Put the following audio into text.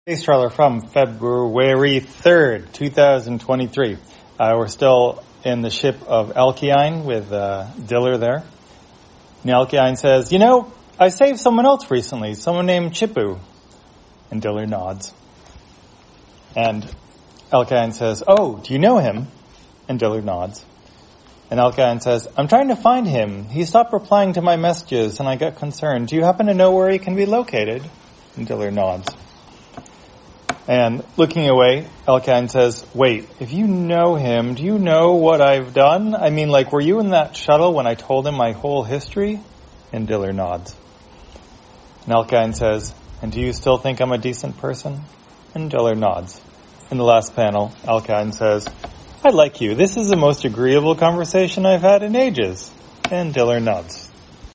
Space Trawler from February 3rd, 2023. We're still in the ship of Alkyne with Diller there. And Alkyne says, I saved someone else recently, someone named Chippu. And Diller nods. And Alkyne says, oh, do you know him? And Diller nods. And Alkyne says, I'm trying to find him. He stopped replying to my messages and I got concerned. Do you happen to know where he can be located? And Diller nods. And looking away, Alkyne says, wait, if you know him, do you know what I've done? I mean, were you in that shuttle when I told him my whole history? And Diller nods. And Alkyne says, and do you still think I'm a decent person? And Diller nods. In the last panel, Alkyne says, I like you. This is the most agreeable conversation I've had in ages. And Diller nods.